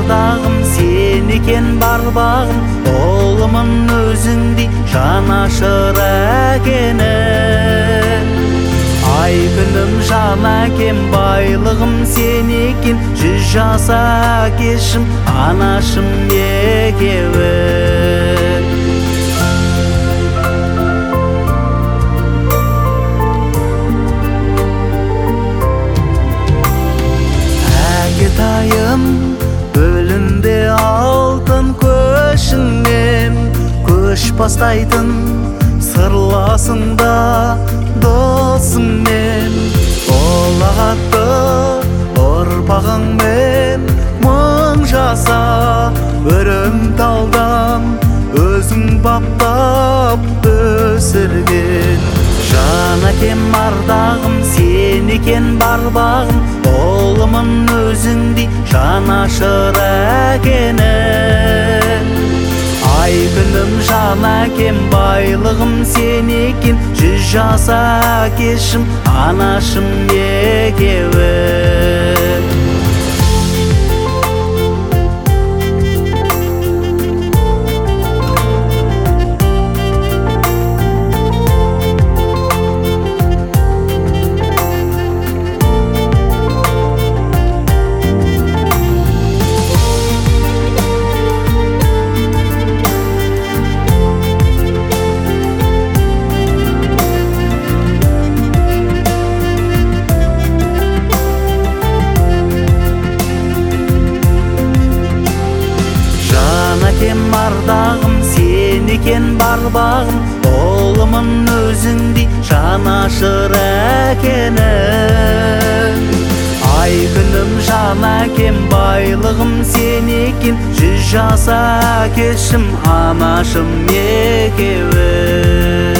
ардағым, сен екен бар бағым, ұлымын өзіңдей жанашыр әкені. Ай күнім жан әкем, байлығым сен екен, 100 жас әкешім, анашым екеуі. Әкетайым, бөлінде алтын көшіңнен, көш бастайтын сырласында досыңмен. Олағатты ұрпағыңмен мың жаса, өрім талдан өзің баптап өсірген. Жан әкем ардағым, сен екен бар бағым, ұлымын өзіңдей жанашыр әкені. Ай күнім жан әкем, байлығым сен екен, 100 жас әкешім, анашым екеуі. Әкем ардағым, сен екен бар бағым, ұлымын өзіңдей жанашыр әкені. Ай күнім жан әкем, байлығым сен екен, 100 жас әкешім, анашым екеуі.